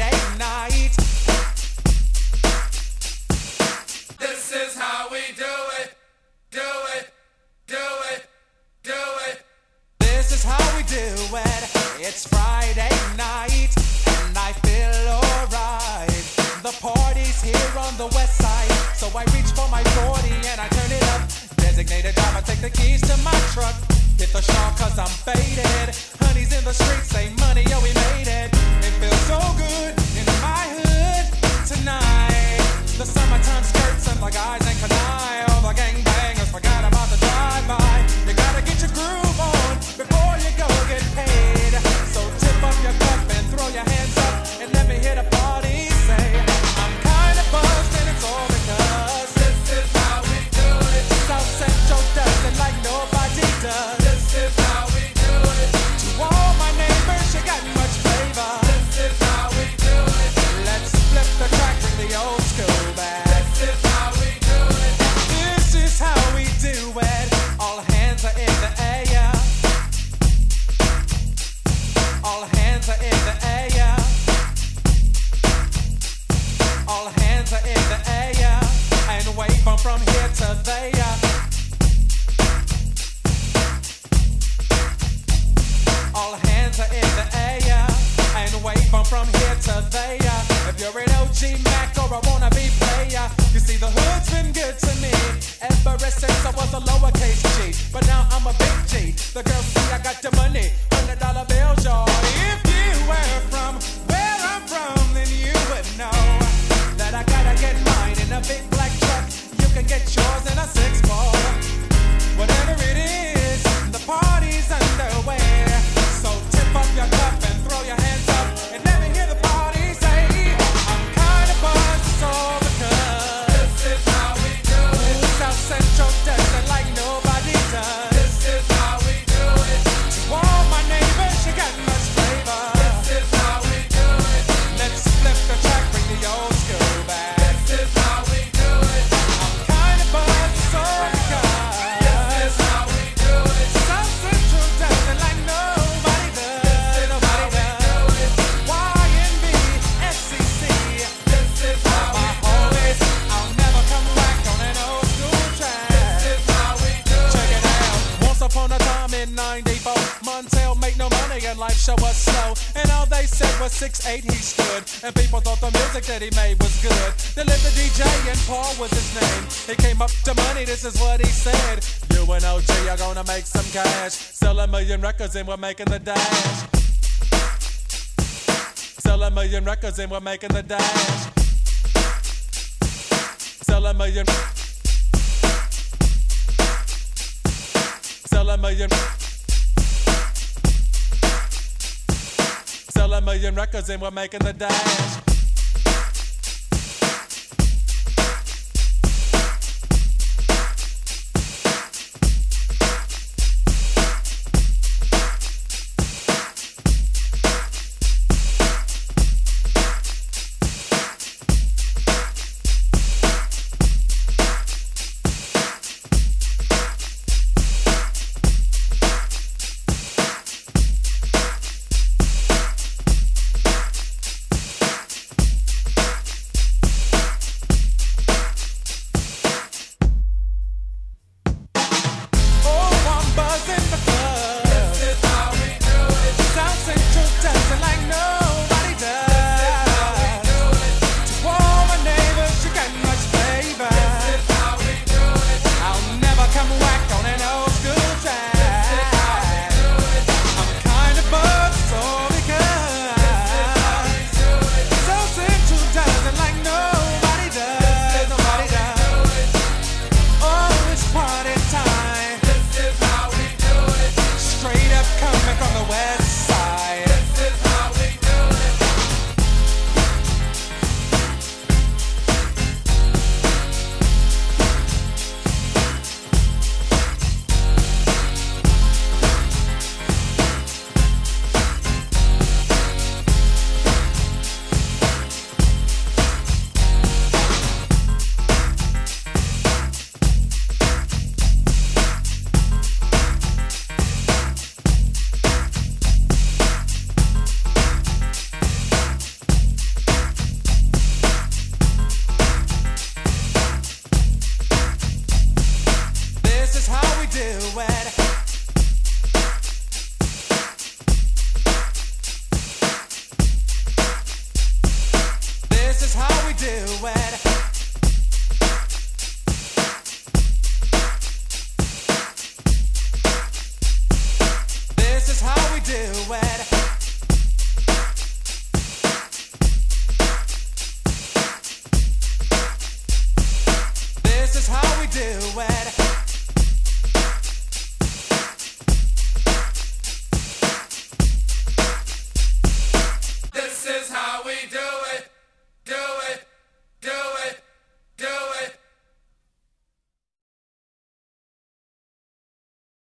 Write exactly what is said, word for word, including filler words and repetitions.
Friday night. This is how we do it, do it, do it, do it. This is how we do it. It's Friday night and I feel alright. The party's here on the west side, so I reach for my forty and I turn it up. Designated driver, take the keys to my truck. Hit the shop cause I'm faded. Honey's in the streets, say money, yo, we made it. It feels so good in my hood tonight. The summertime skirts and the guys ain't canine. All the gangbangers forgot about the drive-by. You gotta get your groove on before you go get paid. So tip up your cup and throw your hands up and let me hear the party say, I'm kinda buzzed and it's all because this is how we do it. South Central does it like nobody does. This is how we do it. To all my neighbors, you got much flavor. This is how we do it. Let's flip the track, bring the old school back. This is how we do it. This is how we do it. All hands are in the air. All hands are in the air. All hands are in the air. And wave them from here to there. All hands are in the air. And wave them from here to there. If you're an O G Mac or a wannabe player, you see the hood's been good to me ever since I was a lowercase G. But now I'm a big G. The girls see I got the money, hundred dollar bills, y'all. If you were from where I'm from, then you would know that I gotta get mine in a big black truck. You can get yours in a six four. Whatever it is, the party's underway. So tip up your cup and throw your hands up and let me hear the party say, I'm kinda buzzed, it's all because This is how we do it. South Central does it like nobody does. This is how we do it. To all my neighbors, you got much flavor. This is how we do it. Let's flip the track, bring the old school back. This is how we do it. I'm kinda buzzed, it's all because This is how we do it. South Central does it like nobody does. Nobody does. Y N B, S C C. This is how My we do it. homies, I'll never come back on an old school track. This is how we do Check it. it out. Once upon a time in ninety-four, Montel made no money and life show was slow. And all they said was six eight he stood. And people thought the music that he made was good. They lived the D J and Paul was his name. He came up to money, this is what he said. You and O G are gonna make some cash. Sell a million records and we're making the dash. Sell a million records and we're making the dash. Sell a million. Sell a million. Sell a million records and we're making the dash. do it. This is how we do it. This is how we do it.